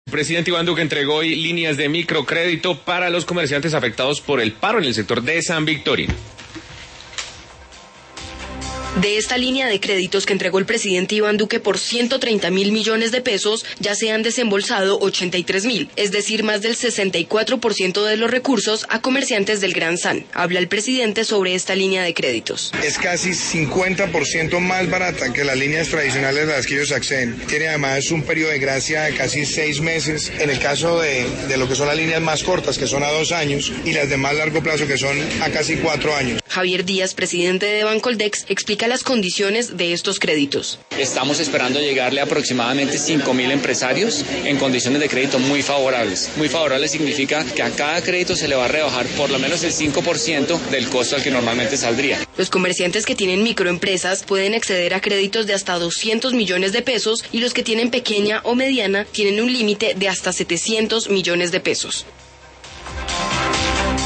El presidente Iván Duque entregó hoy líneas de microcrédito para los comerciantes afectados por el paro en el sector de San Victorino. De esta línea de créditos que entregó el presidente Iván Duque por 130.000 millones de pesos, ya se han desembolsado 83.000, es decir, más del 64% de los recursos a comerciantes del Gran San. Habla el presidente sobre esta línea de créditos. Es casi 50% más barata que las líneas tradicionales a las que ellos acceden. Tiene además un periodo de gracia de casi 6 meses, en el caso de lo que son las líneas más cortas, que son a 2 años, y las de más largo plazo, que son a casi 4 años. Javier Díaz, presidente de Bancoldex, explica las condiciones de estos créditos. Estamos esperando llegarle a aproximadamente 5.000 empresarios en condiciones de crédito muy favorables. Muy favorables significa que a cada crédito se le va a rebajar por lo menos el 5% del costo al que normalmente saldría. Los comerciantes que tienen microempresas pueden acceder a créditos de hasta 200 millones de pesos y los que tienen pequeña o mediana tienen un límite de hasta 700 millones de pesos.